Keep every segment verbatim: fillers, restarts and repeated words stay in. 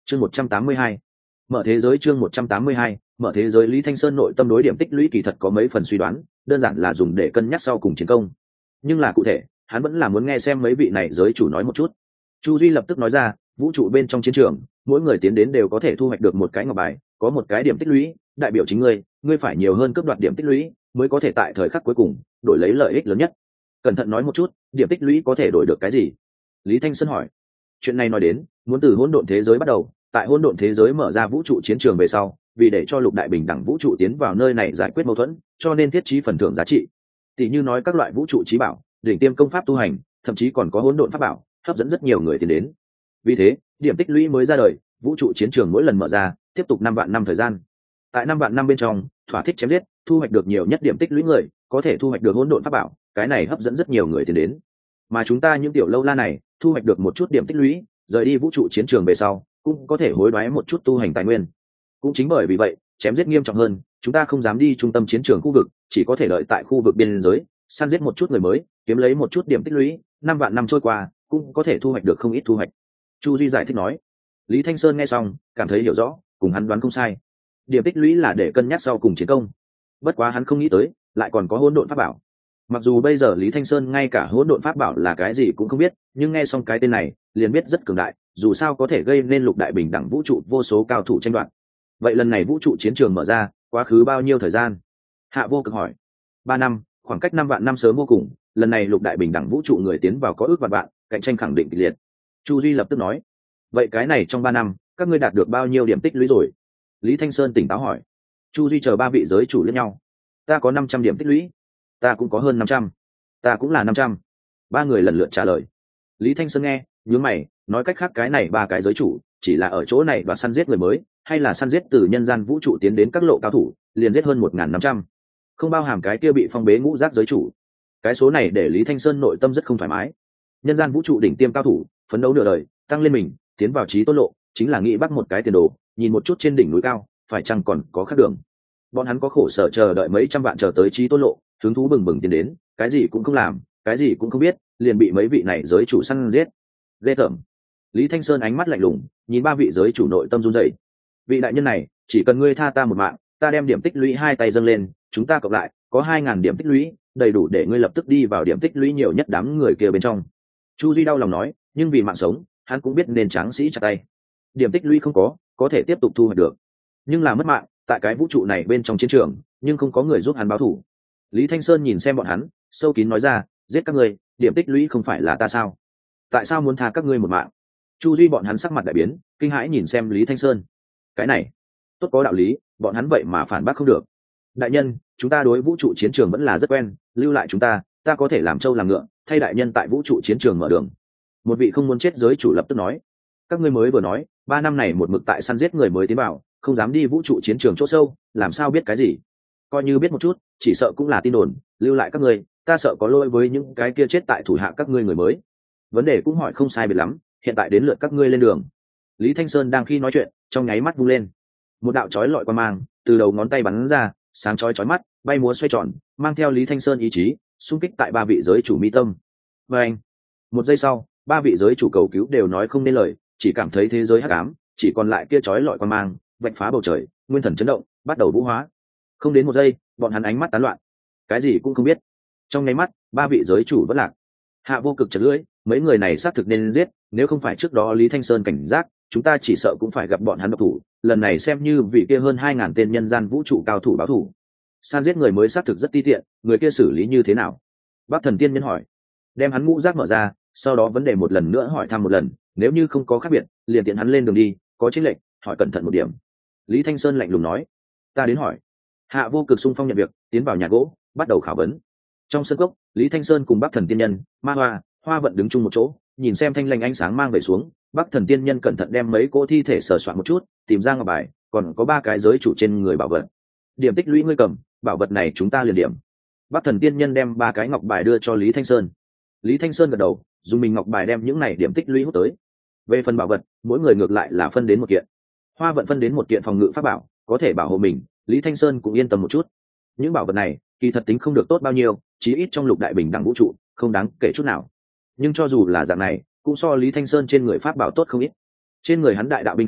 chương một trăm tám mươi hai, mở thế giới chương một trăm tám mươi hai, mở thế giới. Lý Thanh Sơn nội tâm đối điểm tích lũy kỳ thật có mấy phần suy đoán, đơn giản là dùng để cân nhắc sau cùng chiến công, nhưng là cụ thể hắn vẫn là muốn nghe xem mấy vị này giới chủ nói một chút. Chu Duy lập tức nói ra, vũ trụ bên trong chiến trường mỗi người tiến đến đều có thể thu hoạch được một cái ngọc bài, có một cái điểm tích lũy đại biểu chính ngươi, ngươi phải nhiều hơn cướp đoạt điểm tích lũy mới có thể tại thời khắc cuối cùng đổi lấy lợi ích lớn nhất. Cẩn thận nói một chút, điểm tích lũy có thể đổi được cái gì? Lý Thanh Sơn hỏi. Chuyện này nói đến muốn từ hỗn độn thế giới bắt đầu, tại hỗn độn thế giới mở ra vũ trụ chiến trường về sau, vì để cho lục đại bình đẳng vũ trụ tiến vào nơi này giải quyết mâu thuẫn, cho nên thiết trí phần thưởng giá trị, tỷ như nói các loại vũ trụ trí bảo, đỉnh tiêm công pháp tu hành, thậm chí còn có hỗn độn pháp bảo, hấp dẫn rất nhiều người tiến đến. Vì thế điểm tích lũy mới ra đời, vũ trụ chiến trường mỗi lần mở ra tiếp tục năm vạn năm thời gian. Tại năm vạn năm bên trong thỏa thích chém giết, thu hoạch được nhiều nhất điểm tích lũy người có thể thu hoạch được hỗn độn pháp bảo, cái này hấp dẫn rất nhiều người tiến đến. Mà chúng ta những tiểu lâu la này thu hoạch được một chút điểm tích lũy, rời đi vũ trụ chiến trường về sau cũng có thể hối đoái một chút tu hành tài nguyên. Cũng chính bởi vì vậy chém giết nghiêm trọng hơn, chúng ta không dám đi trung tâm chiến trường khu vực, chỉ có thể đợi tại khu vực biên giới săn giết một chút người mới, kiếm lấy một chút điểm tích lũy, năm vạn năm trôi qua cũng có thể thu hoạch được không ít thu hoạch. Chu Duy giải thích nói. Lý Thanh Sơn nghe xong cảm thấy hiểu rõ, cùng hắn đoán không sai, điểm tích lũy là để cân nhắc sau cùng chiến công. Bất quá hắn không nghĩ tới lại còn có hỗn độn pháp bảo. Mặc dù bây giờ Lý Thanh Sơn ngay cả hỗn độn pháp bảo là cái gì cũng không biết, nhưng nghe xong cái tên này liền biết rất cường đại, dù sao có thể gây nên lục đại bình đẳng vũ trụ vô số cao thủ tranh đoạt. Vậy lần này vũ trụ chiến trường mở ra quá khứ bao nhiêu thời gian? Hạ Vô Cực hỏi. Ba năm, khoảng cách năm vạn năm sớm vô cùng, lần này lục đại bình đẳng vũ trụ người tiến vào có ước vạn vạn, cạnh tranh khẳng định kịch liệt. Chu Duy lập tức nói. Vậy cái này trong ba năm các ngươi đạt được bao nhiêu điểm tích lũy rồi? Lý Thanh Sơn tỉnh táo hỏi. Chu Duy chờ ba vị giới chủ lẫn nhau. Ta có năm trăm điểm tích lũy. Ta cũng có hơn năm trăm. Ta cũng là năm trăm. Ba người lần lượt trả lời. Lý Thanh Sơn nghe nhướng mày, nói cách khác cái này ba cái giới chủ chỉ là ở chỗ này đoạt săn giết người mới, hay là săn giết từ nhân gian vũ trụ tiến đến các lộ cao thủ, liền giết hơn một nghìn năm trăm, không bao hàm cái kia bị phong bế ngũ giác giới chủ. Cái số này để Lý Thanh Sơn nội tâm rất không thoải mái. Nhân gian vũ trụ đỉnh tiêm cao thủ phấn đấu nửa đời, tăng lên mình, tiến vào trí tôn lộ, chính là nghĩ bắt một cái tiền đồ, nhìn một chút trên đỉnh núi cao phải chăng còn có khác đường. Bọn hắn có khổ sở chờ đợi mấy trăm vạn chờ tới trí tôn lộ, hứng thú bừng bừng tiến đến, cái gì cũng không làm, cái gì cũng không biết, liền bị mấy vị này giới chủ săn giết. Ghê tởm. Lý Thanh Sơn ánh mắt lạnh lùng nhìn ba vị giới chủ, nội tâm run rẩy. Vị đại nhân này, chỉ cần ngươi tha ta một mạng, ta đem điểm tích lũy hai tay dâng lên, chúng ta cộng lại có hai ngàn điểm tích lũy, đầy đủ để ngươi lập tức đi vào điểm tích lũy nhiều nhất đám người kia bên trong. Chu Duy đau lòng nói, nhưng vì mạng sống hắn cũng biết nên tráng sĩ chặt tay. Điểm tích lũy không có có thể tiếp tục thu hoạch được, nhưng là mất mạng tại cái vũ trụ này bên trong chiến trường, nhưng không có người giúp hắn báo thù. Lý Thanh Sơn nhìn xem bọn hắn, sâu kín nói ra, giết các ngươi, điểm tích lũy không phải là ta sao? Tại sao muốn tha các ngươi một mạng? Chu Duy bọn hắn sắc mặt đại biến, kinh hãi nhìn xem Lý Thanh Sơn. Cái này tốt có đạo lý, bọn hắn vậy mà phản bác không được. Đại nhân, chúng ta đối vũ trụ chiến trường vẫn là rất quen, lưu lại chúng ta, ta có thể làm trâu làm ngựa, thay đại nhân tại vũ trụ chiến trường mở đường. Một vị không muốn chết giới chủ lập tức nói. Các ngươi mới vừa nói ba năm này một mực tại săn giết người mới tiến vào, không dám đi vũ trụ chiến trường chỗ sâu, làm sao biết cái gì? Coi như biết một chút, chỉ sợ cũng là tin đồn, lưu lại các ngươi, ta sợ có lỗi với những cái kia chết tại thủ hạ các ngươi người mới. Vấn đề cũng hỏi không sai biệt lắm, hiện tại đến lượt các ngươi lên đường. Lý Thanh Sơn đang khi nói chuyện, trong nháy mắt vung lên, một đạo chói lọi qua mang từ đầu ngón tay bắn ra, sáng chói chói mắt, bay múa xoay tròn, mang theo Lý Thanh Sơn ý chí xung kích tại ba vị giới chủ mi tâm. Và anh, một giây sau, ba vị giới chủ cầu cứu đều nói không nên lời, chỉ cảm thấy thế giới hắc ám, chỉ còn lại kia chói lọi qua mang vạch phá bầu trời, nguyên thần chấn động, bắt đầu vũ hóa. Không đến một giây, bọn hắn ánh mắt tán loạn, cái gì cũng không biết. Trong nháy mắt, ba vị giới chủ vẫn lạc. Hạ Vô Cực chật lưỡi, mấy người này xác thực nên giết, nếu không phải trước đó Lý Thanh Sơn cảnh giác, chúng ta chỉ sợ cũng phải gặp bọn hắn độc thủ. Lần này xem như vị kia hơn hai ngàn tên nhân gian vũ trụ cao thủ báo thủ. San giết người mới xác thực rất ti tiện, người kia xử lý như thế nào? Bắc Thần Tiên Nhân hỏi. Đem hắn ngũ giác mở ra, sau đó vấn đề một lần nữa hỏi thăm một lần, nếu như không có khác biệt, liền tiện hắn lên đường đi, có chênh lệch, hỏi cẩn thận một điểm. Lý Thanh Sơn lạnh lùng nói. Ta đến hỏi. Hạ Vô Cực xung phong nhận việc, tiến vào nhà gỗ, bắt đầu khảo vấn. Trong sân cốc, Lý Thanh Sơn cùng Bắc Thần Tiên Nhân, Ma Hoa, Hoa Vận đứng chung một chỗ, nhìn xem thanh lanh ánh sáng mang về xuống. Bắc Thần Tiên Nhân cẩn thận đem mấy cỗ thi thể sờ soạn một chút, tìm ra ngọc bài, còn có ba cái giới chủ trên người bảo vật. Điểm tích lũy ngươi cầm, bảo vật này chúng ta liền điểm. Bắc Thần Tiên Nhân đem ba cái ngọc bài đưa cho Lý Thanh Sơn. Lý Thanh Sơn gật đầu, dùng mình ngọc bài đem những này điểm tích lũy hút tới. Về phần bảo vật, mỗi người ngược lại là phân đến một kiện. Hoa Vận phân đến một kiện phòng ngự pháp bảo, có thể bảo hộ mình, Lý Thanh Sơn cũng yên tâm một chút. Những bảo vật này kỳ thật tính không được tốt bao nhiêu, chí ít trong lục đại bình đẳng vũ trụ không đáng kể chút nào. Nhưng cho dù là dạng này, cũng so Lý Thanh Sơn trên người pháp bảo tốt không ít. Trên người hắn đại đạo binh khí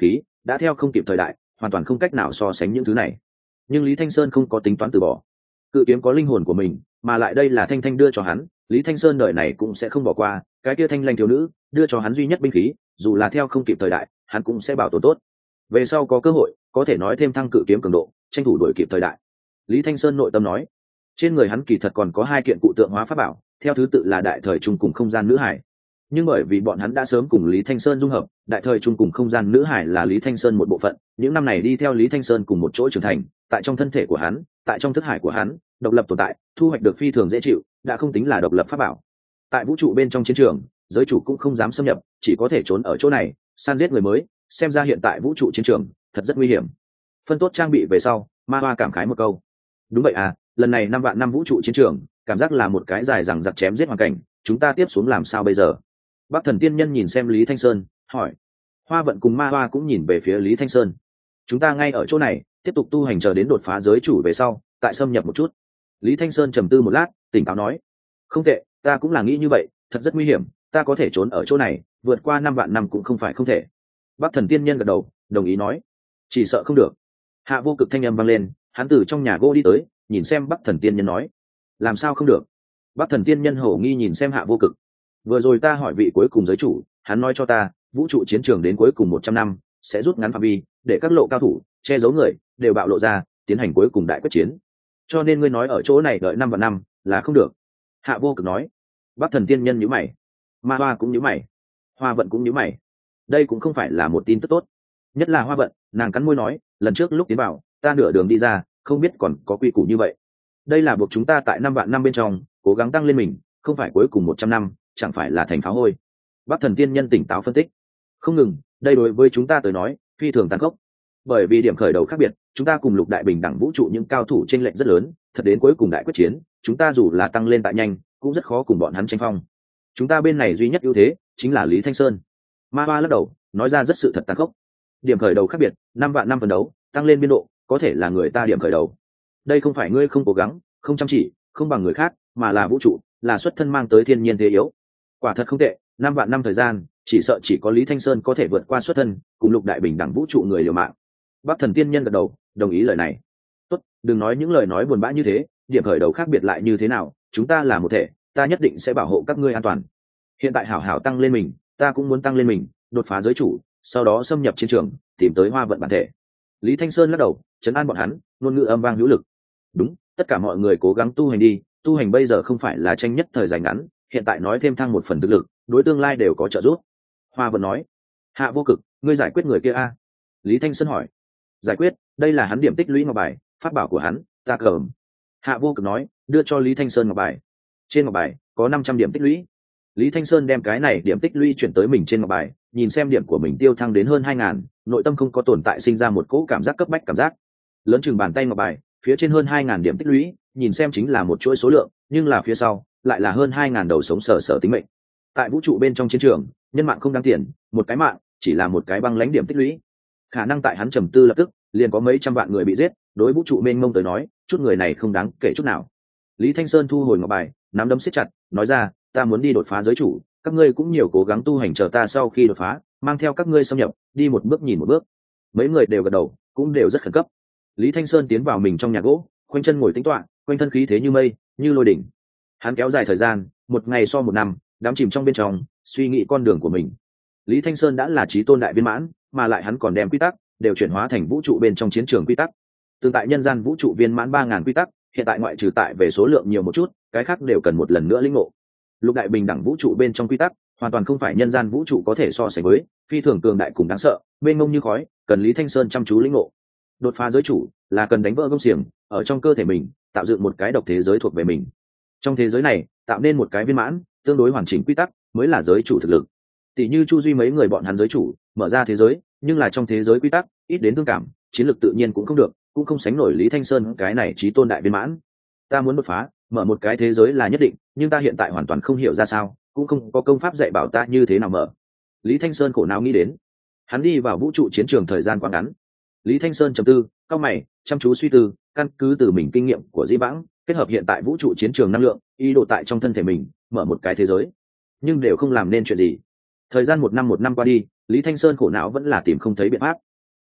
đã theo không kịp thời đại, hoàn toàn không cách nào so sánh những thứ này. Nhưng Lý Thanh Sơn không có tính toán từ bỏ. Cự kiếm có linh hồn của mình, mà lại đây là Thanh Thanh đưa cho hắn, Lý Thanh Sơn đời này cũng sẽ không bỏ qua. Cái kia thanh lanh thiếu nữ đưa cho hắn duy nhất binh khí, dù là theo không kịp thời đại, hắn cũng sẽ bảo tồn tốt. Về sau có cơ hội, có thể nói thêm thăng cự kiếm cường độ, tranh thủ đuổi kịp thời đại. Lý Thanh Sơn nội tâm nói. Trên người hắn kỳ thật còn có hai kiện cụ tượng hóa pháp bảo, theo thứ tự là đại thời trung cùng không gian nữ hải. Nhưng bởi vì bọn hắn đã sớm cùng Lý Thanh Sơn dung hợp, đại thời trung cùng không gian nữ hải là Lý Thanh Sơn một bộ phận, những năm này đi theo Lý Thanh Sơn cùng một chỗ trưởng thành, tại trong thân thể của hắn, tại trong thức hải của hắn, độc lập tồn tại, thu hoạch được phi thường dễ chịu, đã không tính là độc lập pháp bảo. Tại vũ trụ bên trong chiến trường, giới chủ cũng không dám xâm nhập, chỉ có thể trốn ở chỗ này, săn giết người mới, xem ra hiện tại vũ trụ chiến trường thật rất nguy hiểm. Phân tốt trang bị về sau, Ma Hoa cảm khái một câu. Đúng vậy à, lần này năm vạn năm vũ trụ chiến trường, cảm giác là một cái dài rằng giặc chém giết hoàn cảnh, chúng ta tiếp xuống làm sao bây giờ? Bắc Thần Tiên Nhân nhìn xem Lý Thanh Sơn, hỏi. Hoa Vận cùng Ma Hoa cũng nhìn về phía Lý Thanh Sơn. Chúng ta ngay ở chỗ này, tiếp tục tu hành chờ đến đột phá giới chủ về sau, tại xâm nhập một chút. Lý Thanh Sơn trầm tư một lát, tỉnh táo nói. Không tệ, ta cũng là nghĩ như vậy, thật rất nguy hiểm, ta có thể trốn ở chỗ này, vượt qua năm vạn năm cũng không phải không thể. Bắc Thần Tiên Nhân gật đầu, đồng ý nói. Chỉ sợ không được. Hạ Vô Cực thanh âm vang lên, hắn từ trong nhà gỗ đi tới, nhìn xem Bắc Thần Tiên Nhân nói. Làm sao không được? Bắc Thần Tiên Nhân hổ nghi nhìn xem Hạ Vô Cực. Vừa rồi ta hỏi vị cuối cùng giới chủ, hắn nói cho ta, vũ trụ chiến trường đến cuối cùng một trăm năm sẽ rút ngắn phạm vi, để các lộ cao thủ che giấu người đều bạo lộ ra, tiến hành cuối cùng đại quyết chiến. Cho nên ngươi nói ở chỗ này đợi năm và năm là không được. Hạ Vô Cực nói. Bắc Thần Tiên Nhân nhíu mày, Ma Hoa cũng nhíu mày, Hoa Vận cũng nhíu mày. Đây cũng không phải là một tin tức tốt, nhất là Hoa Vận, nàng cắn môi nói, lần trước lúc tiến vào, ta nửa đường đi ra, không biết còn có quy củ như vậy. Đây là buộc chúng ta tại năm vạn năm bên trong cố gắng tăng lên mình, không phải cuối cùng một trăm năm chẳng phải là thành phá hôi. Bắc Thần Tiên Nhân tỉnh táo phân tích. Không ngừng, đây đối với chúng ta tới nói phi thường tàn khốc, bởi vì điểm khởi đầu khác biệt, chúng ta cùng lục đại bình đẳng vũ trụ những cao thủ chênh lệch rất lớn, thật đến cuối cùng đại quyết chiến, chúng ta dù là tăng lên tại nhanh cũng rất khó cùng bọn hắn tranh phong. Chúng ta bên này duy nhất ưu thế chính là Lý Thanh Sơn. Ma Hoa lắc đầu, nói ra rất sự thật tàn khốc. Điểm khởi đầu khác biệt, năm vạn năm phấn đấu tăng lên biên độ, có thể là người ta điểm khởi đầu. Đây không phải ngươi không cố gắng, không chăm chỉ, không bằng người khác, mà là vũ trụ, là xuất thân mang tới thiên nhiên thế yếu. Quả thật không tệ, năm vạn năm thời gian, chỉ sợ chỉ có Lý Thanh Sơn có thể vượt qua xuất thân, cùng lục đại bình đẳng vũ trụ người liều mạng. Bắc Thần Tiên Nhân gật đầu, đồng ý lời này. Tốt, đừng nói những lời nói buồn bã như thế, điểm khởi đầu khác biệt lại như thế nào, chúng ta là một thể, ta nhất định sẽ bảo hộ các ngươi an toàn. Hiện tại hảo hảo tăng lên mình, ta cũng muốn tăng lên mình, đột phá giới chủ, sau đó xâm nhập chiến trường, tìm tới Hoa Vận bản thể. Lý Thanh Sơn lắc đầu, trấn an bọn hắn, ngôn ngữ âm vang hữu lực. Đúng, tất cả mọi người cố gắng tu hành đi, tu hành bây giờ không phải là tranh nhất thời dài ngắn, hiện tại nói thêm thăng một phần thực lực, đối tương lai đều có trợ giúp. Hoa Vận nói. Hạ Vô Cực, ngươi giải quyết người kia a? Lý Thanh Sơn hỏi. Giải quyết, đây là hắn điểm tích lũy ngọc bài, pháp bảo của hắn, ta cầm. Hạ Vô Cực nói, đưa cho Lý Thanh Sơn ngọc bài. Trên ngọc bài có năm trăm điểm tích lũy. Lý Thanh Sơn đem cái này điểm tích lũy chuyển tới mình trên ngọc bài, nhìn xem điểm của mình tiêu thăng đến hơn hai ngàn, nội tâm không có tồn tại sinh ra một cỗ cảm giác cấp bách cảm giác. Lớn chừng bàn tay ngọc bài, phía trên hơn hai ngàn điểm tích lũy, nhìn xem chính là một chuỗi số lượng, nhưng là phía sau lại là hơn hai ngàn đầu sống sờ sờ tính mệnh. Tại vũ trụ bên trong chiến trường, nhân mạng không đáng tiền, một cái mạng chỉ là một cái băng lãnh điểm tích lũy. Khả năng tại hắn trầm tư lập tức, liền có mấy trăm vạn người bị giết, đối vũ trụ mênh mông tới nói, chút người này không đáng kể chút nào. Lý Thanh Sơn thu hồi ngọc bài, nắm đấm siết chặt, nói ra, ta muốn đi đột phá giới chủ, các ngươi cũng nhiều cố gắng tu hành chờ ta sau khi đột phá, mang theo các ngươi xâm nhập, đi một bước nhìn một bước. Mấy người đều gật đầu, cũng đều rất khẩn cấp. Lý Thanh Sơn tiến vào mình trong nhà gỗ, khoanh chân ngồi tĩnh tọa, quanh thân khí thế như mây, như lôi đỉnh. Hắn kéo dài thời gian, một ngày so một năm, đắm chìm trong bên trong, suy nghĩ con đường của mình. Lý Thanh Sơn đã là chí tôn đại viên mãn, mà lại hắn còn đem quy tắc đều chuyển hóa thành vũ trụ bên trong chiến trường quy tắc. Tương tại nhân gian vũ trụ viên mãn ba ngàn quy tắc, hiện tại ngoại trừ tại về số lượng nhiều một chút, cái khác đều cần một lần nữa lĩnh ngộ. Lục đại bình đẳng vũ trụ bên trong quy tắc, hoàn toàn không phải nhân gian vũ trụ có thể so sánh với, phi thường cường đại cùng đáng sợ, mênh mông như khói, cần Lý Thanh Sơn chăm chú lĩnh ngộ. Đột phá giới chủ là cần đánh vỡ gông xiềng ở trong cơ thể mình, tạo dựng một cái độc thế giới thuộc về mình. Trong thế giới này, tạo nên một cái viên mãn, tương đối hoàn chỉnh quy tắc, mới là giới chủ thực lực. Tỷ như Chu Duy mấy người bọn hắn giới chủ, mở ra thế giới, nhưng là trong thế giới quy tắc, ít đến thương cảm, chiến lược tự nhiên cũng không được, cũng không sánh nổi Lý Thanh Sơn cái này chí tôn đại viên mãn. Ta muốn đột phá, mở một cái thế giới là nhất định, nhưng ta hiện tại hoàn toàn không hiểu ra sao, cũng không có công pháp dạy bảo ta như thế nào mở. Lý Thanh Sơn khổ não nghĩ đến. Hắn đi vào vũ trụ chiến trường thời gian quá ngắn. Lý Thanh Sơn trầm tư, cau mày, chăm chú suy tư, căn cứ từ mình kinh nghiệm của Dĩ Vãng, kết hợp hiện tại vũ trụ chiến trường năng lượng, ý đồ tại trong thân thể mình mở một cái thế giới, nhưng đều không làm nên chuyện gì. Thời gian một năm một năm qua đi, Lý Thanh Sơn khổ não vẫn là tìm không thấy biện pháp.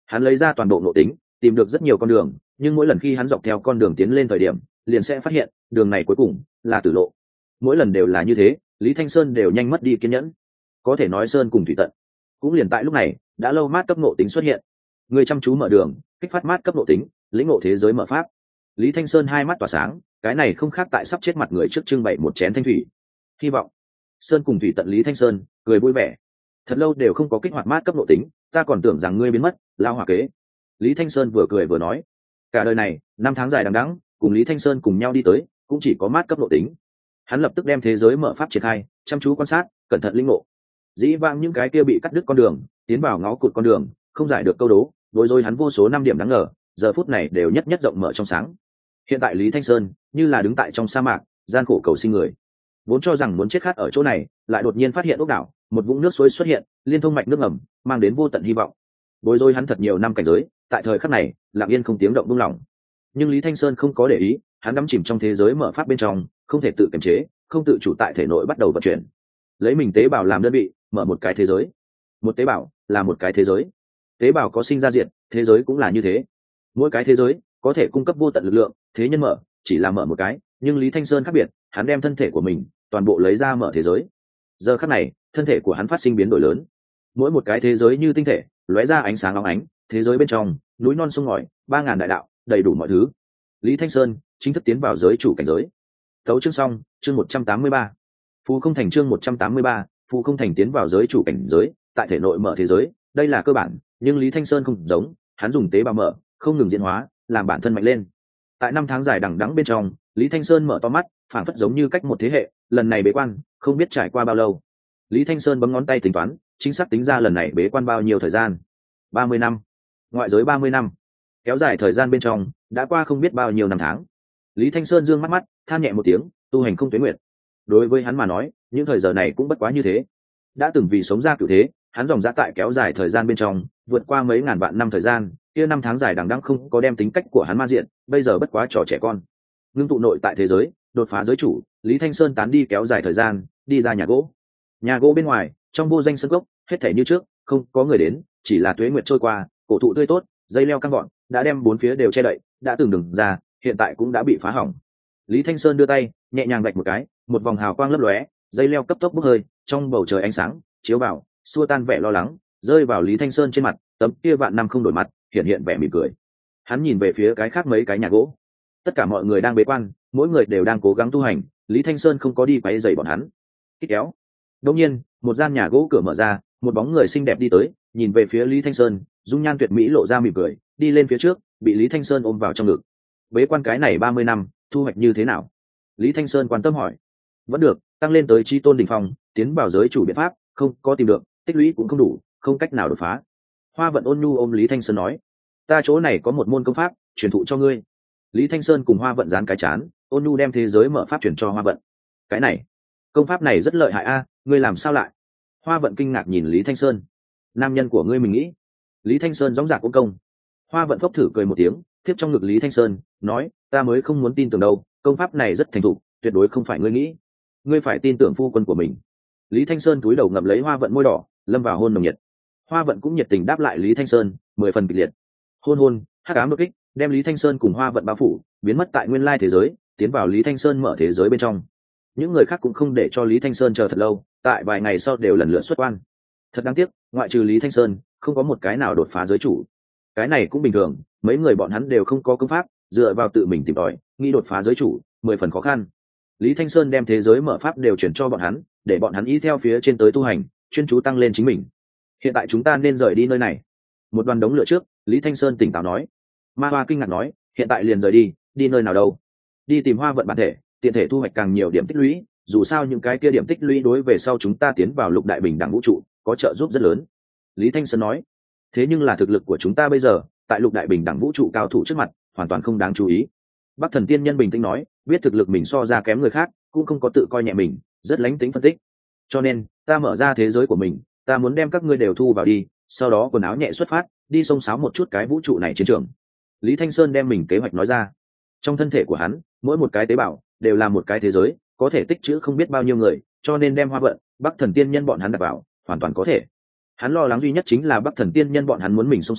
Hắn lấy ra toàn bộ nội tính, tìm được rất nhiều con đường, nhưng mỗi lần khi hắn dọc theo con đường tiến lên thời điểm, liền sẽ phát hiện đường này cuối cùng là tử lộ. Mỗi lần đều là như thế, Lý Thanh Sơn đều nhanh mất đi kiên nhẫn. Có thể nói sơn cùng thủy tận. Cũng liền tại lúc này, đã lâu mát cấp nội tính xuất hiện. Người chăm chú mở đường, kích phát mát cấp nội tính, lĩnh ngộ thế giới mở pháp. Lý Thanh Sơn hai mắt tỏa sáng, cái này không khác tại sắp chết mặt người trước trưng bày một chén thanh thủy. Hy vọng sơn cùng thủy tận. Lý Thanh Sơn cười vui vẻ. Thật lâu đều không có kích hoạt mát cấp nội tính, ta còn tưởng rằng ngươi biến mất, lao hỏa kế. Lý Thanh Sơn vừa cười vừa nói, cả đời này năm tháng dài đằng đẵng, cùng Lý Thanh Sơn cùng nhau đi tới, cũng chỉ có mát cấp nội tính. Hắn lập tức đem thế giới mở pháp triển khai, chăm chú quan sát, cẩn thận linh ngộ. Dĩ vãng những cái kia bị cắt đứt con đường, tiến vào ngõ cụt con đường, không giải được câu đố, đối rồi hắn vô số năm điểm đáng ngờ, giờ phút này đều nhất nhất rộng mở trong sáng. Hiện tại Lý Thanh Sơn như là đứng tại trong sa mạc, gian khổ cầu sinh người. Vốn cho rằng muốn chết khát ở chỗ này, lại đột nhiên phát hiện ốc đảo, một vũng nước suối xuất hiện, liên thông mạch nước ngầm, mang đến vô tận hy vọng. Bối rối hắn thật nhiều năm cảnh giới, tại thời khắc này, lặng yên không tiếng động buông lỏng. Nhưng Lý Thanh Sơn không có để ý, hắn đắm chìm trong thế giới mở pháp bên trong, không thể tự kiềm chế, không tự chủ tại thể nội bắt đầu vận chuyển. Lấy mình tế bào làm đơn vị, mở một cái thế giới. Một tế bào là một cái thế giới. Tế bào có sinh ra diệt, thế giới cũng là như thế. Mỗi cái thế giới có thể cung cấp vô tận lực lượng, thế nhân mở, chỉ là mở một cái, nhưng Lý Thanh Sơn khác biệt, hắn đem thân thể của mình toàn bộ lấy ra mở thế giới. Giờ khắc này, thân thể của hắn phát sinh biến đổi lớn. Mỗi một cái thế giới như tinh thể, lóe ra ánh sáng óng ánh, thế giới bên trong, núi non sông ngòi, ba ngàn đại đạo, đầy đủ mọi thứ. Lý Thanh Sơn chính thức tiến vào giới chủ cảnh giới. Tấu chương xong, chương một trăm tám mươi ba. Phù không thành chương một trăm tám mươi ba, phù không thành tiến vào giới chủ cảnh giới, tại thể nội mở thế giới, đây là cơ bản, nhưng Lý Thanh Sơn không giống, hắn dùng tế bào mở, không ngừng diễn hóa, làm bản thân mạnh lên. Tại năm tháng dài đằng đẵng bên trong, Lý Thanh Sơn mở to mắt, phảng phất giống như cách một thế hệ, lần này bế quan, không biết trải qua bao lâu. Lý Thanh Sơn bấm ngón tay tính toán, chính xác tính ra lần này bế quan bao nhiêu thời gian. ba mươi năm. Ngoại giới ba mươi năm. Kéo dài thời gian bên trong, đã qua không biết bao nhiêu năm tháng. Lý Thanh Sơn dương mắt mắt, than nhẹ một tiếng, tu hành không tuế nguyệt. Đối với hắn mà nói, những thời giờ này cũng bất quá như thế. Đã từng vì sống ra cửu thế, hắn dòng dã tại kéo dài thời gian bên trong, vượt qua mấy ngàn vạn năm thời gian, kia năm tháng dài đằng đẵng không có đem tính cách của hắn ma diện, bây giờ bất quá trò trẻ con. Ngưng tụ nội tại thế giới, đột phá giới chủ, Lý Thanh Sơn tán đi kéo dài thời gian, đi ra nhà gỗ. Nhà gỗ bên ngoài, trong vô danh sân gốc, hết thảy như trước, không có người đến, chỉ là tuế nguyệt trôi qua, cổ thụ tươi tốt, dây leo căng gọn, đã đem bốn phía đều che đậy, đã từng đường ra, hiện tại cũng đã bị phá hỏng. Lý Thanh Sơn đưa tay, nhẹ nhàng vạch một cái, một vòng hào quang lấp lóe, dây leo cấp tốc bốc hơi, trong bầu trời ánh sáng chiếu vào, xua tan vẻ lo lắng, rơi vào Lý Thanh Sơn trên mặt, tấm kia vạn năm không đổi mặt, hiện hiện vẻ mỉm cười. Hắn nhìn về phía cái khác mấy cái nhà gỗ, tất cả mọi người đang bế quan, mỗi người đều đang cố gắng tu hành, Lý Thanh Sơn không có đi quấy rầy bọn hắn. Kích kéo. Đột nhiên, một gian nhà gỗ cửa mở ra, một bóng người xinh đẹp đi tới, nhìn về phía Lý Thanh Sơn, dung nhan tuyệt mỹ lộ ra mỉm cười, đi lên phía trước, bị Lý Thanh Sơn ôm vào trong ngực. Bế quan cái này ba mươi năm, thu hoạch như thế nào? Lý Thanh Sơn quan tâm hỏi. Vẫn được, tăng lên tới chi tôn đỉnh phong, tiến vào giới chủ biện pháp, không có tìm được, tích lũy cũng không đủ, không cách nào đột phá. Hoa Vận ôn nhu ôm Lý Thanh Sơn nói, ta chỗ này có một môn công pháp, truyền thụ cho ngươi. Lý Thanh Sơn cùng Hoa Vận dán cái chán, ôn nhu đem thế giới mở pháp truyền cho Hoa Vận. Cái này, công pháp này rất lợi hại a, ngươi làm sao lại? Hoa Vận kinh ngạc nhìn Lý Thanh Sơn. Nam nhân của ngươi mình nghĩ. Lý Thanh Sơn dõng dạc cũng công. Hoa Vận phốc thử cười một tiếng, tiếp trong ngực Lý Thanh Sơn, nói, ta mới không muốn tin tưởng đâu, công pháp này rất thành thục, tuyệt đối không phải ngươi nghĩ. Ngươi phải tin tưởng phu quân của mình. Lý Thanh Sơn cúi đầu ngậm lấy Hoa Vận môi đỏ, lâm vào hôn nồng nhiệt. Hoa Vận cũng nhiệt tình đáp lại Lý Thanh Sơn, mười phần kịch liệt. Hôn hôn, hắc ám đột kích, đem Lý Thanh Sơn cùng Hoa Vận bao phủ, biến mất tại nguyên lai thế giới, tiến vào Lý Thanh Sơn mở thế giới bên trong. Những người khác cũng không để cho Lý Thanh Sơn chờ thật lâu, tại vài ngày sau đều lần lượt xuất quan. Thật đáng tiếc, ngoại trừ Lý Thanh Sơn, không có một cái nào đột phá giới chủ. Cái này cũng bình thường, mấy người bọn hắn đều không có công pháp, dựa vào tự mình tìm tòi, nghĩ đột phá giới chủ, mười phần khó khăn. Lý Thanh Sơn đem thế giới mở pháp đều chuyển cho bọn hắn, để bọn hắn ý theo phía trên tới tu hành, chuyên chú tăng lên chính mình. Hiện tại chúng ta nên rời đi nơi này. Một đoàn đống lửa trước, Lý Thanh Sơn tỉnh táo nói. Ma Hoa kinh ngạc nói, hiện tại liền rời đi, đi nơi nào đâu? Đi tìm Hoa Vận bản thể, tiện thể thu hoạch càng nhiều điểm tích lũy, dù sao những cái kia điểm tích lũy đối về sau chúng ta tiến vào lục đại bình đẳng vũ trụ có trợ giúp rất lớn. Lý Thanh Sơn nói. Thế nhưng là thực lực của chúng ta bây giờ, tại lục đại bình đẳng vũ trụ cao thủ trước mặt, hoàn toàn không đáng chú ý. Bắc Thần Tiên Nhân bình tĩnh nói, biết thực lực mình so ra kém người khác, cũng không có tự coi nhẹ mình, rất lánh tính phân tích. Cho nên, ta mở ra thế giới của mình, ta muốn đem các ngươi đều thu vào đi, sau đó quần áo nhẹ xuất phát, đi xông xáo một chút cái vũ trụ này chiến trường. Lý Thanh Sơn đem mình kế hoạch nói ra. Trong thân thể của hắn, mỗi một cái tế bào đều là một cái thế giới, có thể tích trữ không biết bao nhiêu người, cho nên đem Hoa Vận, Bắc Thần Tiên Nhân bọn hắn đặt vào, hoàn toàn có thể. Hắn lo lắng duy nhất chính là Bắc Thần Tiên Nhân bọn hắn muốn mình xông xáo,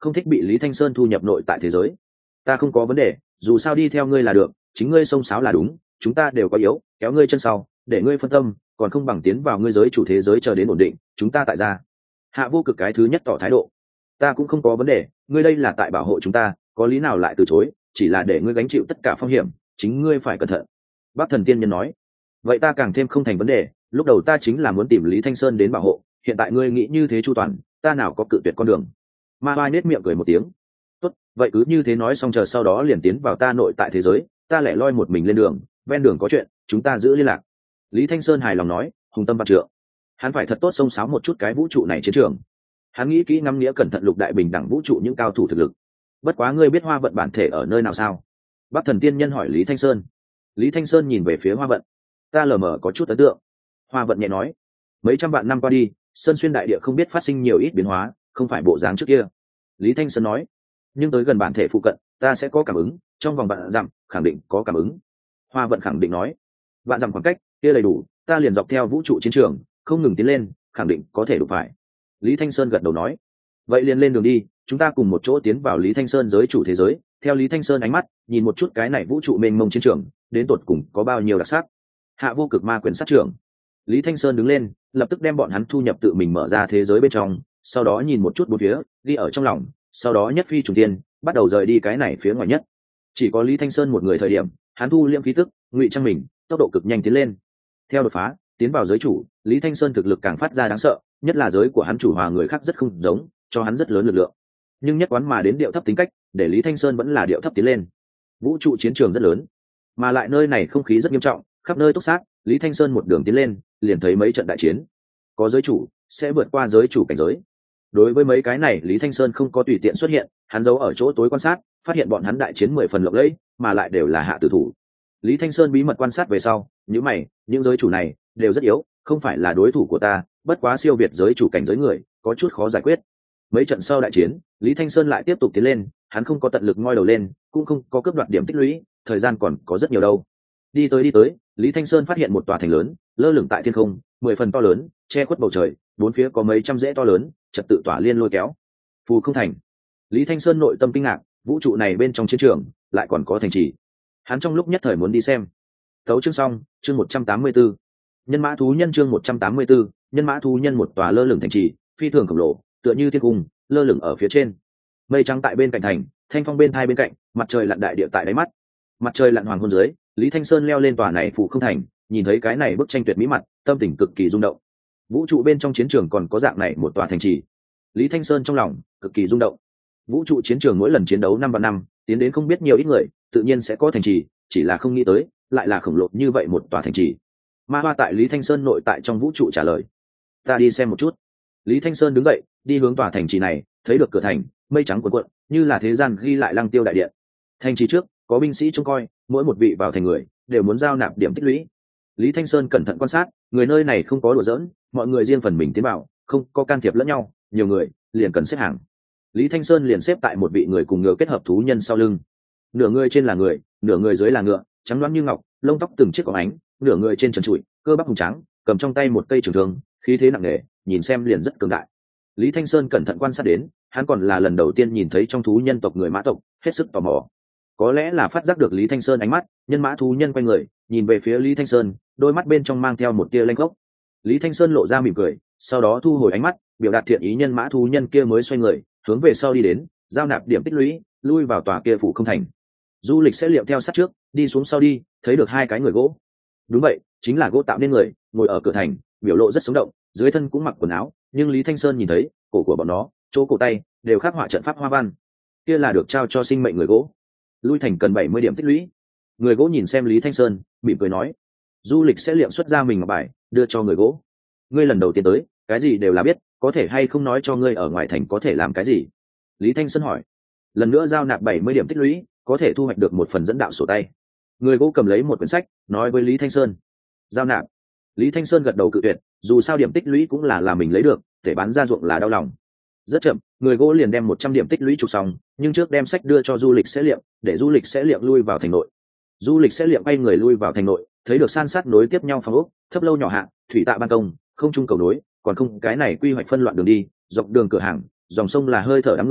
không thích bị Lý Thanh Sơn thu nhập nội tại thế giới. Ta không có vấn đề, dù sao đi theo ngươi là được, chính ngươi xông xáo là đúng, chúng ta đều có yếu, kéo ngươi chân sau để ngươi phân tâm, còn không bằng tiến vào ngươi giới chủ thế giới chờ đến ổn định, chúng ta tại ra. Hạ Vô Cực cái thứ nhất tỏ thái độ. Ta cũng không có vấn đề, ngươi đây là tại bảo hộ chúng ta, có lý nào lại từ chối, chỉ là để ngươi gánh chịu tất cả phong hiểm, chính ngươi phải cẩn thận. Bắc Thần Tiên Nhân nói. Vậy ta càng thêm không thành vấn đề, lúc đầu ta chính là muốn tìm Lý Thanh Sơn đến bảo hộ, hiện tại ngươi nghĩ như thế chu toàn, ta nào có cự tuyệt con đường. Ma Hoa nết miệng cười một tiếng. Tốt, vậy cứ như thế nói xong, chờ sau đó liền tiến vào ta nội tại thế giới, ta lẻ loi một mình lên đường, ven đường có chuyện, chúng ta giữ liên lạc. Lý Thanh Sơn hài lòng nói, hùng tâm vạn trượng. Hắn phải thật tốt xông xáo một chút cái vũ trụ này chiến trường. Hắn nghĩ kỹ ngắm nghĩa cẩn thận lục đại bình đẳng vũ trụ những cao thủ thực lực. Bất quá ngươi biết Hoa Vận bản thể ở nơi nào sao? Bắc Thần Tiên Nhân hỏi Lý Thanh Sơn. Lý Thanh Sơn nhìn về phía Hoa Vận. Ta lờ mờ có chút ấn tượng. Hoa Vận nhẹ nói. Mấy trăm vạn năm qua đi, Sơn Xuyên đại địa không biết phát sinh nhiều ít biến hóa, không phải bộ dáng trước kia. Lý Thanh Sơn nói. Nhưng tới gần bản thể phụ cận, ta sẽ có cảm ứng, trong vòng vạn dặm khẳng định có cảm ứng. Hoa Vận khẳng định nói. Vạn dặm khoảng cách, kia đầy đủ, ta liền dọc theo vũ trụ chiến trường, không ngừng tiến lên, khẳng định có thể đụng phải. Lý Thanh Sơn gật đầu nói. Vậy liền lên đường đi, chúng ta cùng một chỗ tiến vào Lý Thanh Sơn giới chủ thế giới. Theo Lý Thanh Sơn ánh mắt nhìn một chút cái này vũ trụ mênh mông chiến trường, đến tột cùng có bao nhiêu đặc sắc. Hạ Vô Cực ma quyền sát trưởng. Lý Thanh Sơn đứng lên, lập tức đem bọn hắn thu nhập tự mình mở ra thế giới bên trong, sau đó nhìn một chút bốn phía, ghi ở trong lòng, sau đó nhất phi trùng tiên, bắt đầu rời đi cái này phía ngoài nhất. Chỉ có Lý Thanh Sơn một người thời điểm, hắn thu liễm khí tức, ngụy trang mình, tốc độ cực nhanh tiến lên. Theo đột phá, tiến vào giới chủ, Lý Thanh Sơn thực lực càng phát ra đáng sợ, nhất là giới của hắn chủ hòa người khác rất không giống, cho hắn rất lớn lực lượng. Nhưng nhất quán mà đến điệu thấp tính cách, để Lý Thanh Sơn vẫn là điệu thấp tiến lên. Vũ trụ chiến trường rất lớn, mà lại nơi này không khí rất nghiêm trọng, khắp nơi túc sát. Lý Thanh Sơn một đường tiến lên, liền thấy mấy trận đại chiến. Có giới chủ sẽ vượt qua giới chủ cảnh giới. Đối với mấy cái này, Lý Thanh Sơn không có tùy tiện xuất hiện, hắn giấu ở chỗ tối quan sát, phát hiện bọn hắn đại chiến mười phần lộng lẫy, mà lại đều là hạ tử thủ. Lý Thanh Sơn bí mật quan sát về sau, những mày, những giới chủ này đều rất yếu, không phải là đối thủ của ta, bất quá siêu việt giới chủ cảnh giới người, có chút khó giải quyết. Mấy trận sau đại chiến, Lý Thanh Sơn lại tiếp tục tiến lên, hắn không có tận lực ngoi đầu lên, cũng không có cướp đoạt điểm tích lũy, thời gian còn có rất nhiều đâu. Đi tới đi tới, Lý Thanh Sơn phát hiện một tòa thành lớn, lơ lửng tại thiên không, mười phần to lớn, che khuất bầu trời, bốn phía có mấy trăm rễ to lớn, trật tự tỏa liên lôi kéo. Phù Không Thành. Lý Thanh Sơn nội tâm kinh ngạc, vũ trụ này bên trong chiến trường lại còn có thành trì. Hắn trong lúc nhất thời muốn đi xem. Tấu chương xong, chương một trăm tám mươi 184. Nhân mã thú nhân chương một trăm tám mươi 184, nhân mã thú nhân một tòa lơ lửng thành trì, phi thường khổng lồ, tựa như thiên cung, lơ lửng ở phía trên. Mây trắng tại bên cạnh thành, thanh phong bên hai bên cạnh, mặt trời lặn đại địa tại đáy mắt. Mặt trời lặn hoàng hôn dưới, Lý Thanh Sơn leo lên tòa này Phù Không Thành, nhìn thấy cái này bức tranh tuyệt mỹ mặt, tâm tình cực kỳ rung động. Vũ trụ bên trong chiến trường còn có dạng này một tòa thành trì. Lý Thanh Sơn trong lòng cực kỳ rung động. Vũ trụ chiến trường mỗi lần chiến đấu năm vạn năm, tiến đến không biết nhiều ít người, tự nhiên sẽ có thành trì, chỉ là không nghĩ tới, lại là khổng lồ như vậy một tòa thành trì. Ma Hoa tại Lý Thanh Sơn nội tại trong vũ trụ trả lời. Ta đi xem một chút. Lý Thanh Sơn đứng dậy, đi hướng tòa thành trì này, thấy được cửa thành, mây trắng cuộn cuộn, như là thế gian ghi lại Lăng Tiêu đại điện. Thành trì trước có binh sĩ trông coi, mỗi một vị vào thành người đều muốn giao nạp điểm tích lũy. Lý Thanh Sơn cẩn thận quan sát, người nơi này không có đùa giỡn, mọi người riêng phần mình tiến vào, không có can thiệp lẫn nhau, nhiều người liền cần xếp hàng. Lý Thanh Sơn liền xếp tại một vị người cùng ngựa kết hợp thú nhân sau lưng. Nửa người trên là người, nửa người dưới là ngựa, trắng loáng như ngọc, lông tóc từng chiếc có ánh, nửa người trên trần trụi, cơ bắp hùng tráng, cầm trong tay một cây trường thương, khí thế nặng nề, nhìn xem liền rất cường đại. Lý Thanh Sơn cẩn thận quan sát đến, hắn còn là lần đầu tiên nhìn thấy trong thú nhân tộc người mã tộc, hết sức tò mò. Có lẽ là phát giác được Lý Thanh Sơn ánh mắt, nhân mã thú nhân quay người, nhìn về phía Lý Thanh Sơn, đôi mắt bên trong mang theo một tia lanh khốc. Lý Thanh Sơn lộ ra mỉm cười, sau đó thu hồi ánh mắt, biểu đạt thiện ý. Nhân mã thú nhân kia mới xoay người, hướng về sau đi đến, giao nạp điểm tích lũy, lui vào tòa kia Phù Không Thành. Du Lịch sẽ liệm theo sát trước, đi xuống sau đi, thấy được hai cái người gỗ. Đúng vậy, chính là gỗ tạo nên người, ngồi ở cửa thành, biểu lộ rất sống động, dưới thân cũng mặc quần áo, nhưng Lý Thanh Sơn nhìn thấy, cổ của bọn nó, chỗ cổ tay đều khắc họa trận pháp hoa văn. Kia là được trao cho sinh mệnh người gỗ. Lui thành cần bảy mươi điểm tích lũy. Người gỗ nhìn xem Lý Thanh Sơn, mỉm cười nói. Du Lịch sẽ liệm xuất ra mình ngọc bài, đưa cho người gỗ. Ngươi lần đầu tiên tới, cái gì đều là biết, có thể hay không nói cho ngươi ở ngoài thành có thể làm cái gì? Lý Thanh Sơn hỏi. Lần nữa giao nạp bảy mươi điểm tích lũy, có thể thu hoạch được một phần dẫn đạo sổ tay. Người gỗ cầm lấy một quyển sách, nói với Lý Thanh Sơn. Giao nạp. Lý Thanh Sơn gật đầu cự tuyệt, dù sao điểm tích lũy cũng là là mình lấy được, để bán ra ruộng là đau lòng. Rất chậm, người gỗ liền đem một trăm điểm tích lũy chụp xong, nhưng trước đem sách đưa cho Du Lịch sẽ liệm, để Du Lịch sẽ liệm lui vào thành nội. Du Lịch sẽ liệm quay người lui vào thành nội, thấy được san sát nối tiếp nhau phòng ốc, thấp lâu nhỏ hạ, thủy tạ ban công, không trung cầu nối, còn không cái này quy hoạch phân loạn đường đi, dọc đường cửa hàng, dòng sông là hơi thở đám người,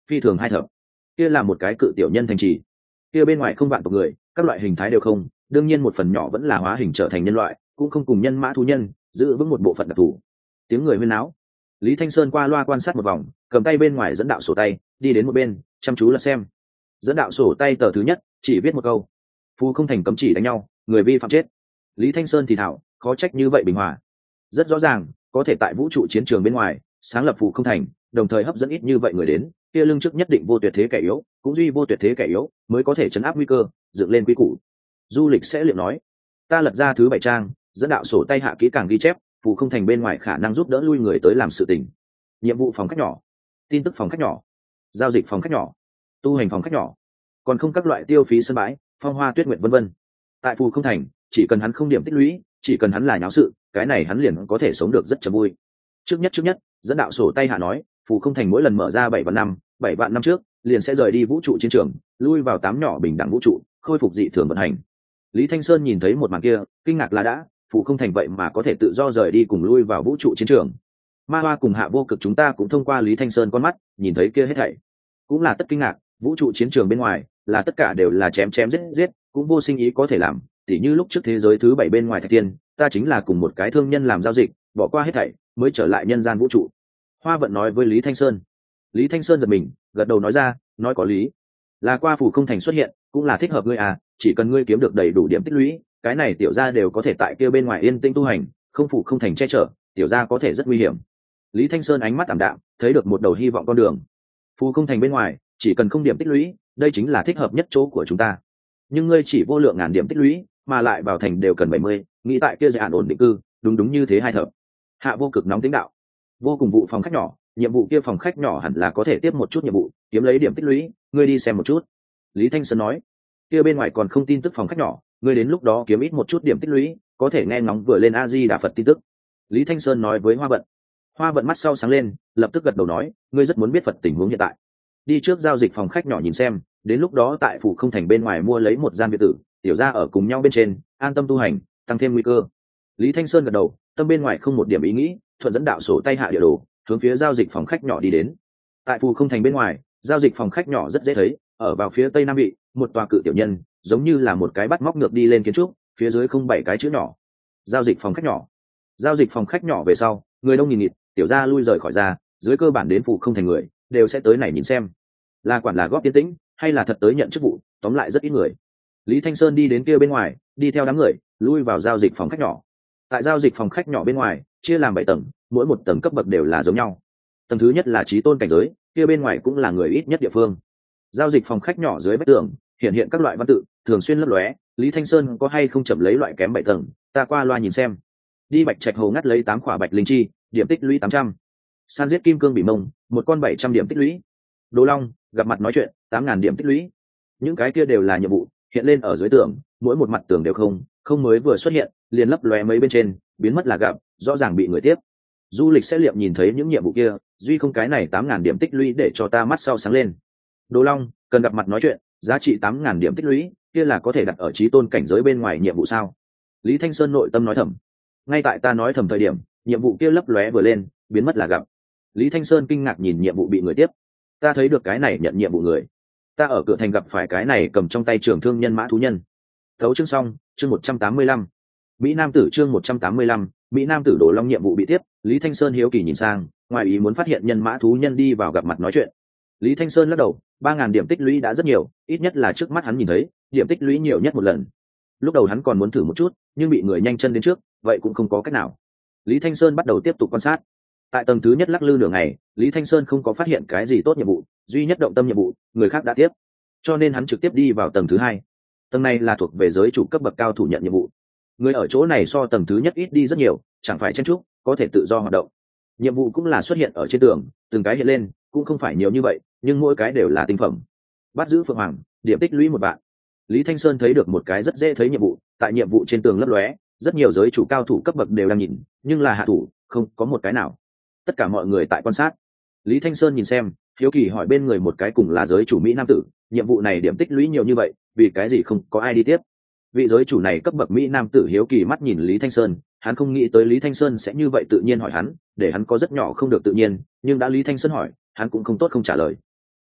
phi thường hai thập. Kia là một cái cự tiểu nhân thành trì, kia bên ngoài không vạn tộc người, các loại hình thái đều không, đương nhiên một phần nhỏ vẫn là hóa hình trở thành nhân loại, cũng không cùng nhân mã thú nhân giữ vững một bộ phận đặc thù. Tiếng người huyên náo. Lý Thanh Sơn qua loa quan sát một vòng, cầm tay bên ngoài dẫn đạo sổ tay, đi đến một bên, chăm chú lật xem. Dẫn đạo sổ tay tờ thứ nhất, chỉ viết một câu: phù không thành cấm chỉ đánh nhau, người vi phạm chết. Lý Thanh Sơn thì thảo, khó trách như vậy bình hòa. Rất rõ ràng, có thể tại vũ trụ chiến trường bên ngoài sáng lập phù không thành, đồng thời hấp dẫn ít như vậy người đến, kia lương chức nhất định vô tuyệt thế kẻ yếu, cũng duy vô tuyệt thế kẻ yếu mới có thể chấn áp nguy cơ, dựng lên quy củ. Du Lịch sẽ liệu nói: ta lật ra thứ bảy trang, dẫn đạo sổ tay hạ kỹ càng ghi chép, phù không thành bên ngoài khả năng giúp đỡ lui người tới làm sự tình. Nhiệm vụ phòng khách nhỏ, tin tức phòng khách nhỏ, giao dịch phòng khách nhỏ, tu hành phòng khách nhỏ, còn không các loại tiêu phí sân bãi, phong hoa tuyết nguyện vân vân. Tại phù không thành, chỉ cần hắn không điểm tích lũy, chỉ cần hắn là nháo sự, cái này hắn liền có thể sống được rất chậm vui. Trước nhất trước nhất, dẫn đạo sổ tay hạ nói, phù không thành mỗi lần mở ra bảy vạn năm, bảy vạn năm trước, liền sẽ rời đi vũ trụ chiến trường, lui vào tám nhỏ bình đẳng vũ trụ, khôi phục dị thường vận hành. Lý Thanh Sơn nhìn thấy một màn kia, kinh ngạc là đã, phù không thành vậy mà có thể tự do rời đi cùng lui vào vũ trụ chiến trường. Ma Hoa cùng Hạ Vô Cực chúng ta cũng thông qua Lý Thanh Sơn con mắt, nhìn thấy kia hết thảy, cũng là tất kinh ngạc. Vũ trụ chiến trường bên ngoài là tất cả đều là chém chém giết giết, cũng vô sinh ý có thể làm. Tỉ như lúc trước thế giới thứ bảy bên ngoài Thạch Tiên, ta chính là cùng một cái thương nhân làm giao dịch, bỏ qua hết thảy mới trở lại nhân gian vũ trụ. Hoa Vận nói với Lý Thanh Sơn. Lý Thanh Sơn giật mình, gật đầu nói ra, nói có lý. Là qua phù không thành xuất hiện, cũng là thích hợp ngươi à, chỉ cần ngươi kiếm được đầy đủ điểm tích lũy, cái này tiểu gia đều có thể tại kia bên ngoài yên tĩnh tu hành, không phù không thành che chở, tiểu gia có thể rất nguy hiểm. Lý Thanh Sơn ánh mắt ảm đạm, thấy được một đầu hy vọng con đường. Phù không thành bên ngoài, chỉ cần không điểm tích lũy, đây chính là thích hợp nhất chỗ của chúng ta. Nhưng ngươi chỉ vô lượng ngàn điểm tích lũy, mà lại vào thành đều cần bảy mươi, nghĩ tại kia dự án ổn định cư, đúng đúng như thế hai thợ. Hạ Vô Cực nóng tính đạo. Vô cùng vụ phòng khách nhỏ, nhiệm vụ kia phòng khách nhỏ hẳn là có thể tiếp một chút nhiệm vụ, kiếm lấy điểm tích lũy, ngươi đi xem một chút. Lý Thanh Sơn nói, kia bên ngoài còn không tin tức phòng khách nhỏ, ngươi đến lúc đó kiếm ít một chút điểm tích lũy, có thể nghe ngóng vừa lên A Di Đà Phật tin tức. Lý Thanh Sơn nói với Hoa Vận. Hoa Vận mắt sau sáng lên, lập tức gật đầu nói, ngươi rất muốn biết Phật tình huống hiện tại. Đi trước giao dịch phòng khách nhỏ nhìn xem, đến lúc đó tại phủ không thành bên ngoài mua lấy một gian biệt tử, tiểu gia ở cùng nhau bên trên, an tâm tu hành, tăng thêm nguy cơ. Lý Thanh Sơn gật đầu, tâm bên ngoài không một điểm ý nghĩ, thuận dẫn đạo sổ tay hạ địa đồ, hướng phía giao dịch phòng khách nhỏ đi đến. Tại phủ không thành bên ngoài, giao dịch phòng khách nhỏ rất dễ thấy, ở vào phía tây nam vị, một tòa cự tiểu nhân, giống như là một cái bắt móc ngược đi lên kiến trúc, phía dưới không bảy cái chữ nhỏ. Giao dịch phòng khách nhỏ. Giao dịch phòng khách nhỏ về sau, người đông nghìn nghịt, tiểu gia lui rời khỏi ra, dưới cơ bản đến phủ không thành người, đều sẽ tới này nhìn xem. Là quản là góp tiến tĩnh, hay là thật tới nhận chức vụ, tóm lại rất ít người. Lý Thanh Sơn đi đến kia bên ngoài, đi theo đám người, lui vào giao dịch phòng khách nhỏ. Tại giao dịch phòng khách nhỏ bên ngoài, chia làm bảy tầng, mỗi một tầng cấp bậc đều là giống nhau. Tầng thứ nhất là chí tôn cảnh giới, kia bên ngoài cũng là người ít nhất địa phương. Giao dịch phòng khách nhỏ dưới vách tường hiện hiện các loại văn tự, thường xuyên lấp lóe. Lý Thanh Sơn có hay không chậm lấy loại kém bảy tầng, ta qua loa nhìn xem. Đi Bạch Trạch Hồ ngắt lấy tám khỏa bạch linh chi, điểm tích lũy tám trăm. San giết kim cương bị mông, một con bảy trăm điểm tích lũy. Đồ Long gặp mặt nói chuyện, tám ngàn điểm tích lũy. Những cái kia đều là nhiệm vụ, hiện lên ở dưới tường, mỗi một mặt tường đều không, không mới vừa xuất hiện, liền lấp lóe mấy bên trên, biến mất là gặp, rõ ràng bị người tiếp. Du Lịch sẽ liệm nhìn thấy những nhiệm vụ kia, duy không cái này tám ngàn điểm tích lũy để cho ta mắt sau sáng lên. Đồ Long cần gặp mặt nói chuyện, giá trị tám ngàn điểm tích lũy, kia là có thể đặt ở chí tôn cảnh giới bên ngoài nhiệm vụ sao? Lý Thanh Sơn nội tâm nói thầm. Ngay tại ta nói thầm thời điểm, nhiệm vụ kia lấp lóe vừa lên, biến mất là gặp. Lý Thanh Sơn kinh ngạc nhìn nhiệm vụ bị người tiếp. Ta thấy được cái này nhận nhiệm vụ người. Ta ở cửa thành gặp phải cái này cầm trong tay trường thương nhân mã thú nhân. Thấu chương xong, chương một trăm tám mươi lăm. Mỹ Nam tử chương một trăm tám mươi lăm, Mỹ Nam tử Đồ Long nhiệm vụ bị tiếp. Lý Thanh Sơn hiếu kỳ nhìn sang, ngoài ý muốn phát hiện nhân mã thú nhân đi vào gặp mặt nói chuyện. Lý Thanh Sơn lắc đầu, ba ngàn điểm tích lũy đã rất nhiều, ít nhất là trước mắt hắn nhìn thấy, điểm tích lũy nhiều nhất một lần. Lúc đầu hắn còn muốn thử một chút, nhưng bị người nhanh chân đến trước, vậy cũng không có cách nào. Lý Thanh Sơn bắt đầu tiếp tục quan sát. Tại tầng thứ nhất lắc lư nửa ngày, Lý Thanh Sơn không có phát hiện cái gì tốt nhiệm vụ, duy nhất động tâm nhiệm vụ, người khác đã tiếp, cho nên hắn trực tiếp đi vào tầng thứ hai. Tầng này là thuộc về giới chủ cấp bậc cao thủ nhận nhiệm vụ. Người ở chỗ này so tầng thứ nhất ít đi rất nhiều, chẳng phải chen chúc, có thể tự do hoạt động. Nhiệm vụ cũng là xuất hiện ở trên tường, từng cái hiện lên, cũng không phải nhiều như vậy, nhưng mỗi cái đều là tinh phẩm. Bắt giữ Phượng Hoàng, điểm tích lũy một bạn. Lý Thanh Sơn thấy được một cái rất dễ thấy nhiệm vụ, tại nhiệm vụ trên tường lấp lóe, rất nhiều giới chủ cao thủ cấp bậc đều đang nhìn, nhưng là hạ thủ, không có một cái nào. Tất cả mọi người tại quan sát. Lý Thanh Sơn nhìn xem, hiếu kỳ hỏi bên người một cái cùng là giới chủ Mỹ Nam tử, nhiệm vụ này điểm tích lũy nhiều như vậy, vì cái gì không có ai đi tiếp? Vị giới chủ này cấp bậc Mỹ Nam tử hiếu kỳ mắt nhìn Lý Thanh Sơn, hắn không nghĩ tới Lý Thanh Sơn sẽ như vậy tự nhiên hỏi hắn, để hắn có rất nhỏ không được tự nhiên, nhưng đã Lý Thanh Sơn hỏi, hắn cũng không tốt không trả lời.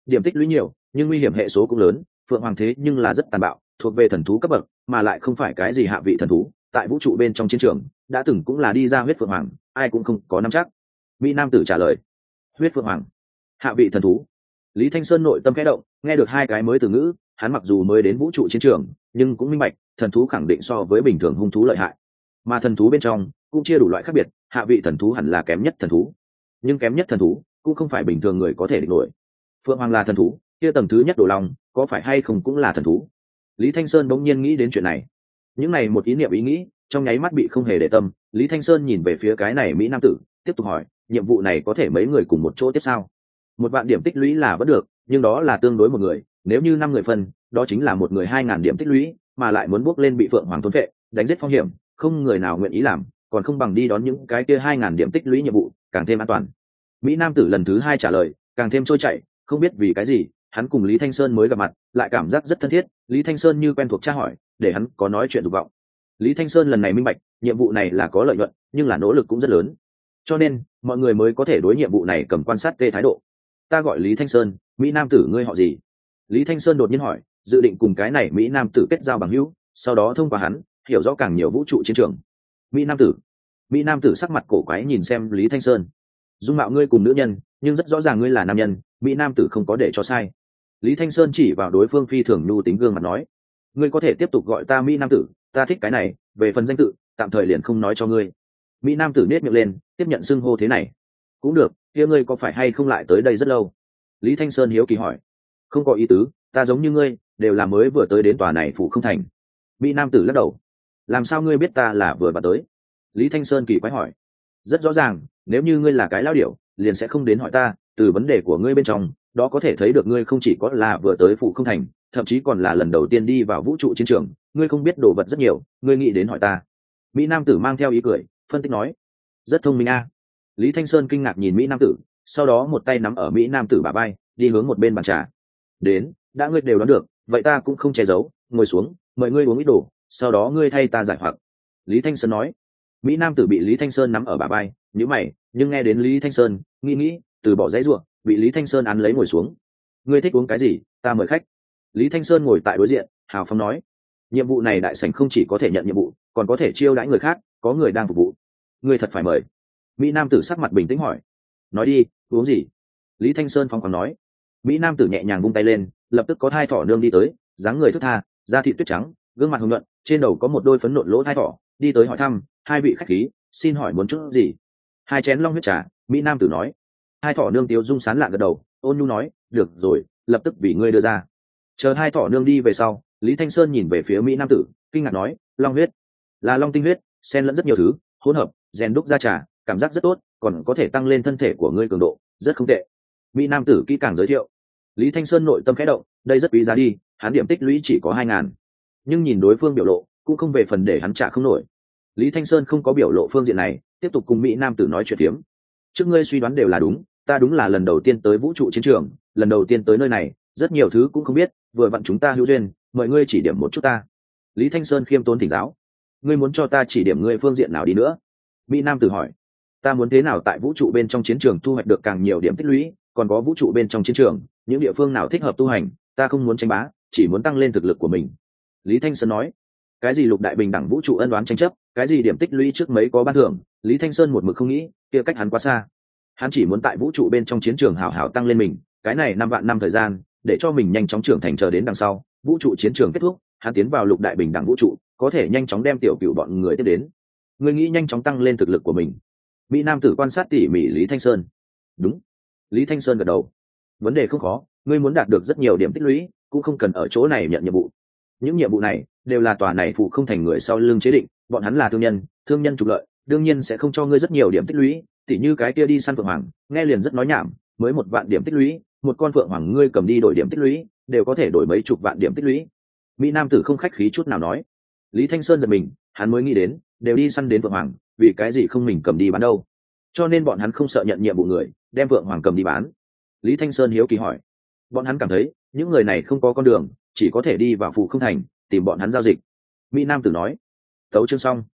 điểm tích lũy nhiều nhưng nguy hiểm hệ số cũng lớn. Phượng Hoàng thế nhưng là rất tàn bạo, thuộc về thần thú cấp bậc, mà lại không phải cái gì hạ vị thần thú, tại vũ trụ bên trong chiến trường đã từng cũng là đi ra huyết Phượng Hoàng, ai cũng không có nắm chắc. Mỹ nam tử trả lời. Huyết Phượng Hoàng, hạ vị thần thú. Lý Thanh Sơn nội tâm khẽ động, nghe được hai cái mới từ ngữ, hắn mặc dù mới đến vũ trụ chiến trường nhưng cũng minh bạch thần thú khẳng định so với bình thường hung thú lợi hại, mà thần thú bên trong cũng chia đủ loại khác biệt, hạ vị thần thú hẳn là kém nhất thần thú, nhưng kém nhất thần thú cũng không phải bình thường người có thể địch nổi. Phượng Hoàng là thần thú, kia tầng thứ nhất Đồ Long có phải hay không cũng là thần thú? Lý Thanh Sơn bỗng nhiên nghĩ đến chuyện này. Những này một ý niệm ý nghĩ trong nháy mắt bị không hề để tâm. Lý Thanh Sơn nhìn về phía cái này mỹ nam tử, tiếp tục hỏi, nhiệm vụ này có thể mấy người cùng một chỗ tiếp sao? Một vạn điểm tích lũy là vẫn được, nhưng đó là tương đối một người, nếu như năm người phân đó chính là một người hai ngàn điểm tích lũy, mà lại muốn bước lên bị Phượng Hoàng thôn vệ đánh giết phong hiểm, không người nào nguyện ý làm, còn không bằng đi đón những cái kia hai ngàn điểm tích lũy nhiệm vụ càng thêm an toàn. Mỹ nam tử lần thứ hai trả lời càng thêm trôi chảy, không biết vì cái gì hắn cùng Lý Thanh Sơn mới gặp mặt lại cảm giác rất thân thiết. Lý Thanh Sơn như quen thuộc tra hỏi để hắn có nói chuyện dục vọng. Lý Thanh Sơn lần này minh bạch nhiệm vụ này là có lợi nhuận nhưng là nỗ lực cũng rất lớn, cho nên mọi người mới có thể đối nhiệm vụ này cầm quan sát tê thái độ. Ta gọi Lý Thanh Sơn. Mỹ nam tử ngươi họ gì? Lý Thanh Sơn đột nhiên hỏi, dự định cùng cái này Mỹ nam tử kết giao bằng hữu, sau đó thông qua hắn hiểu rõ càng nhiều vũ trụ chiến trường. Mỹ nam tử. Mỹ nam tử sắc mặt cổ quái nhìn xem Lý Thanh Sơn. Dung mạo ngươi cùng nữ nhân, nhưng rất rõ ràng ngươi là nam nhân. Mỹ nam tử không có để cho sai. Lý Thanh Sơn chỉ vào đối phương phi thường nhu tính gương mặt nói, ngươi có thể tiếp tục gọi ta Mỹ nam tử, ta thích cái này, về phần danh tự tạm thời liền không nói cho ngươi. Mỹ nam tử nết miệng lên tiếp nhận xưng hô thế này. Cũng được, kia ngươi có phải hay không lại tới đây rất lâu? Lý Thanh Sơn hiếu kỳ hỏi. Không có ý tứ, ta giống như ngươi đều là mới vừa tới đến tòa này phủ không thành. Mỹ nam tử lắc đầu. Làm sao ngươi biết ta là vừa và tới? Lý Thanh Sơn kỳ quái hỏi. Rất rõ ràng, nếu như ngươi là cái lao điểu liền sẽ không đến hỏi ta, từ vấn đề của ngươi bên trong đó có thể thấy được ngươi không chỉ có là vừa tới phủ không thành, thậm chí còn là lần đầu tiên đi vào vũ trụ chiến trường, ngươi không biết đồ vật rất nhiều, ngươi nghĩ đến hỏi ta. Mỹ nam tử mang theo ý cười phân tích nói. Rất thông minh a. Lý Thanh Sơn kinh ngạc nhìn Mỹ nam tử, sau đó một tay nắm ở Mỹ nam tử bả vai đi hướng một bên bàn trà. Đến, đã ngươi đều đoán được vậy ta cũng không che giấu, ngồi xuống, mời ngươi uống ít đồ, sau đó ngươi thay ta giải hoặc. Lý Thanh Sơn nói. Mỹ nam tử bị Lý Thanh Sơn nắm ở bả vai nhíu mày, nhưng nghe đến Lý Thanh Sơn nghĩ nghĩ từ bỏ giấy ruộng, bị Lý Thanh Sơn án lấy ngồi xuống. Ngươi thích uống cái gì, ta mời khách. Lý Thanh Sơn ngồi tại đối diện hào phóng nói. Nhiệm vụ này đại sảnh không chỉ có thể nhận nhiệm vụ còn có thể chiêu đãi người khác, có người đang phục vụ. Ngươi thật phải mời. Mỹ nam tử sắc mặt bình tĩnh hỏi. Nói đi, uống gì? Lý Thanh Sơn phong khoáng nói. Mỹ nam tử nhẹ nhàng vung tay lên, lập tức có hai thỏ nương đi tới, dáng người thướt tha, da thịt tuyết trắng, gương mặt hồng nhuận, trên đầu có một đôi phấn nộn lỗ thai thỏ, đi tới hỏi thăm, hai vị khách khí, xin hỏi muốn chút gì? Hai chén long huyết trà. Mỹ nam tử nói. Hai thỏ nương tiếu dung sán lạ gật đầu, ôn nhu nói, được rồi, lập tức vì ngươi đưa ra. Chờ hai thỏ nương đi về sau, Lý Thanh Sơn nhìn về phía Mỹ nam tử, kinh ngạc nói, long huyết là long tinh huyết, xen lẫn rất nhiều thứ, hỗn hợp rèn đúc ra trà, cảm giác rất tốt, còn có thể tăng lên thân thể của ngươi cường độ, rất không tệ. Mỹ nam tử kỹ càng giới thiệu. Lý Thanh Sơn nội tâm khẽ động, đây rất quý giá đi, hắn điểm tích lũy chỉ có hai ngàn, nhưng nhìn đối phương biểu lộ cũng không về phần để hắn trả không nổi. Lý Thanh Sơn không có biểu lộ phương diện này, tiếp tục cùng Mỹ nam tử nói chuyện phiếm. Trước ngươi suy đoán đều là đúng, ta đúng là lần đầu tiên tới vũ trụ chiến trường, lần đầu tiên tới nơi này, rất nhiều thứ cũng không biết, vừa vặn chúng ta hữu duyên, mời ngươi chỉ điểm một chút ta. Lý Thanh Sơn khiêm tốn thỉnh giáo. Ngươi muốn cho ta chỉ điểm ngươi phương diện nào đi nữa? Mỹ nam tử hỏi. Ta muốn thế nào tại vũ trụ bên trong chiến trường thu hoạch được càng nhiều điểm tích lũy, còn có vũ trụ bên trong chiến trường những địa phương nào thích hợp tu hành, ta không muốn tranh bá, chỉ muốn tăng lên thực lực của mình. Lý Thanh Sơn nói. Cái gì lục đại bình đẳng vũ trụ ân đoán tranh chấp, cái gì điểm tích lũy trước mấy có ban thưởng, Lý Thanh Sơn một mực không nghĩ, kia cách hắn quá xa. Hắn chỉ muốn tại vũ trụ bên trong chiến trường hảo hảo tăng lên mình, cái này năm vạn năm thời gian để cho mình nhanh chóng trưởng thành, chờ đến đằng sau vũ trụ chiến trường kết thúc, hắn tiến vào lục đại bình đẳng vũ trụ, có thể nhanh chóng đem tiểu cửu bọn người tiếp đến. Người nghĩ nhanh chóng tăng lên thực lực của mình. Mỹ nam tử quan sát tỉ mỉ Lý Thanh Sơn. Đúng. Lý Thanh Sơn gật đầu. Vấn đề không khó, ngươi muốn đạt được rất nhiều điểm tích lũy cũng không cần ở chỗ này nhận nhiệm vụ. Những nhiệm vụ này đều là tòa này phụ không thành người sau lưng chế định, bọn hắn là thương nhân, thương nhân trục lợi, đương nhiên sẽ không cho ngươi rất nhiều điểm tích lũy, tỉ như cái kia đi săn phượng hoàng, nghe liền rất nói nhảm, mới một vạn điểm tích lũy, một con phượng hoàng ngươi cầm đi đổi điểm tích lũy, đều có thể đổi mấy chục vạn điểm tích lũy. Mỹ nam tử không khách khí chút nào nói. Lý Thanh Sơn giật mình, hắn mới nghĩ đến, đều đi săn đến phượng hoàng, vì cái gì không mình cầm đi bán đâu? Cho nên bọn hắn không sợ nhận nhiệm vụ người đem phượng hoàng cầm đi bán. Lý Thanh Sơn hiếu kỳ hỏi. Bọn hắn cảm thấy những người này không có con đường, chỉ có thể đi vào phụ không thành tìm bọn hắn giao dịch. Mỹ nam tử nói. Tấu chương xong.